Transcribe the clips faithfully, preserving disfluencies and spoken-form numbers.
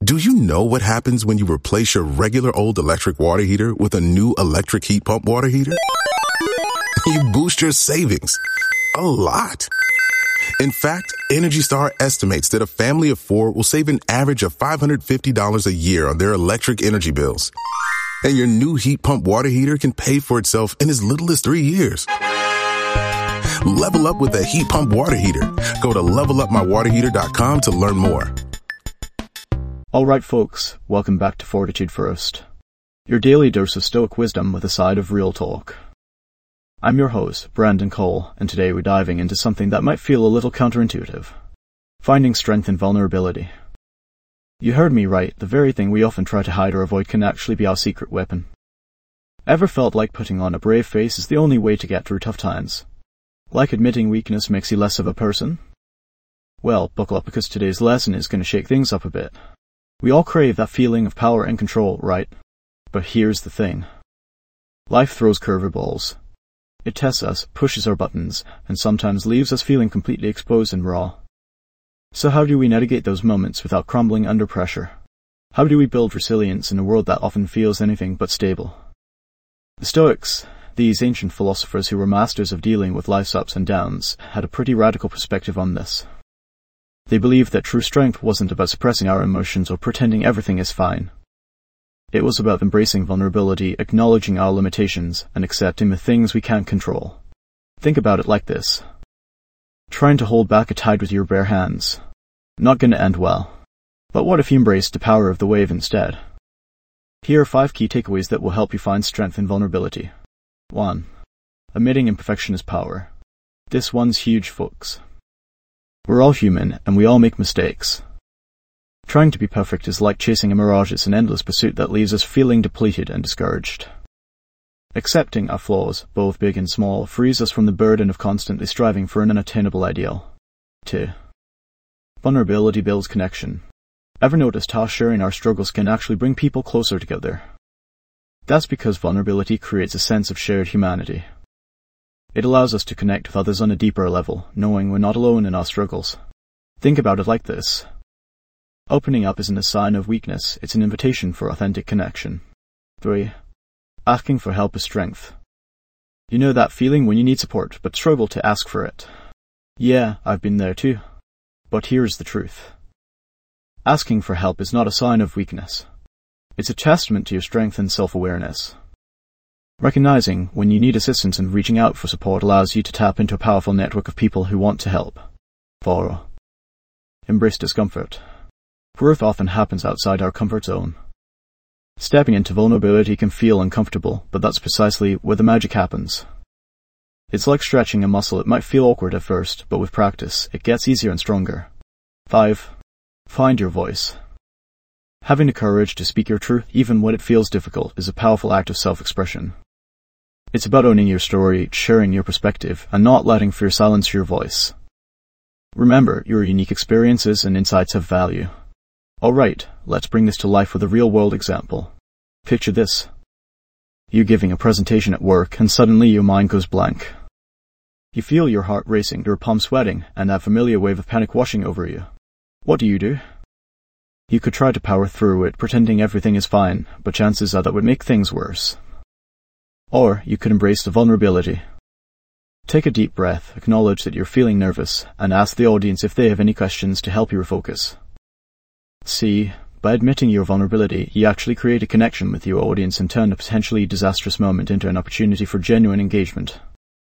Do you know what happens when you replace your regular old electric water heater with a new electric heat pump water heater? You boost your savings a lot. In fact, Energy Star estimates that a family of four will save an average of five hundred fifty dollars a year on their electric energy bills. And your new heat pump water heater can pay for itself in as little as three years. Level up with a heat pump water heater. Go to level up my water heater dot com to learn more. All right, folks, welcome back to Fortitude First, your daily dose of stoic wisdom with a side of real talk. I'm your host, Brandon Cole, and today we're diving into something that might feel a little counterintuitive: finding strength in vulnerability. You heard me right, the very thing we often try to hide or avoid can actually be our secret weapon. Ever felt like putting on a brave face is the only way to get through tough times? Like admitting weakness makes you less of a person? Well, buckle up because today's lesson is going to shake things up a bit. We all crave that feeling of power and control, right? But here's the thing. Life throws curveballs. It tests us, pushes our buttons, and sometimes leaves us feeling completely exposed and raw. So how do we navigate those moments without crumbling under pressure? How do we build resilience in a world that often feels anything but stable? The Stoics, these ancient philosophers who were masters of dealing with life's ups and downs, had a pretty radical perspective on this. They believed that true strength wasn't about suppressing our emotions or pretending everything is fine. It was about embracing vulnerability, acknowledging our limitations, and accepting the things we can't control. Think about it like this. Trying to hold back a tide with your bare hands. Not gonna end well. But what if you embraced the power of the wave instead? Here are five key takeaways that will help you find strength in vulnerability. one. Admitting imperfection is power. This one's huge, folks. We're all human, and we all make mistakes. Trying to be perfect is like chasing a mirage. It's an endless pursuit that leaves us feeling depleted and discouraged. Accepting our flaws, both big and small, frees us from the burden of constantly striving for an unattainable ideal. two. Vulnerability builds connection. Ever noticed how sharing our struggles can actually bring people closer together? That's because vulnerability creates a sense of shared humanity. It allows us to connect with others on a deeper level, knowing we're not alone in our struggles. Think about it like this. Opening up isn't a sign of weakness, it's an invitation for authentic connection. three. Asking for help is strength. You know that feeling when you need support, but struggle to ask for it? Yeah, I've been there too. But here's the truth. Asking for help is not a sign of weakness. It's a testament to your strength and self-awareness. Recognizing when you need assistance and reaching out for support allows you to tap into a powerful network of people who want to help. four. Embrace discomfort. Growth often happens outside our comfort zone. Stepping into vulnerability can feel uncomfortable, but that's precisely where the magic happens. It's like stretching a muscle. It might feel awkward at first, but with practice, it gets easier and stronger. five. Find your voice. Having the courage to speak your truth, even when it feels difficult, is a powerful act of self-expression. It's about owning your story, sharing your perspective, and not letting fear silence your voice. Remember, your unique experiences and insights have value. Alright, let's bring this to life with a real-world example. Picture this. You're giving a presentation at work, and suddenly your mind goes blank. You feel your heart racing, your palms sweating, and that familiar wave of panic washing over you. What do you do? You could try to power through it, pretending everything is fine, but chances are that would make things worse. Or you could embrace the vulnerability. Take a deep breath, acknowledge that you're feeling nervous, and ask the audience if they have any questions to help you refocus. See, by admitting your vulnerability, you actually create a connection with your audience and turn a potentially disastrous moment into an opportunity for genuine engagement.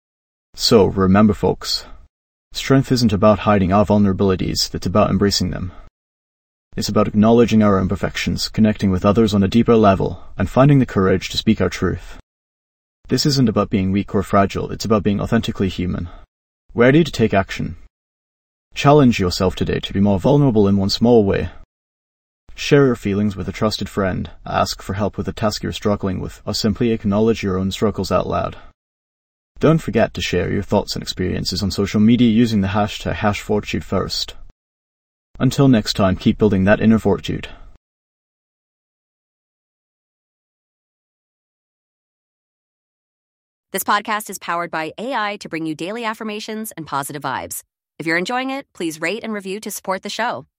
So, remember folks, strength isn't about hiding our vulnerabilities, it's about embracing them. It's about acknowledging our imperfections, connecting with others on a deeper level, and finding the courage to speak our truth. This isn't about being weak or fragile, it's about being authentically human. Ready to take action. Challenge yourself today to be more vulnerable in one small way. Share your feelings with a trusted friend, ask for help with a task you're struggling with, or simply acknowledge your own struggles out loud. Don't forget to share your thoughts and experiences on social media using the hashtag hash Fortitude First. Until next time, keep building that inner fortitude. This podcast is powered by A I to bring you daily affirmations and positive vibes. If you're enjoying it, please rate and review to support the show.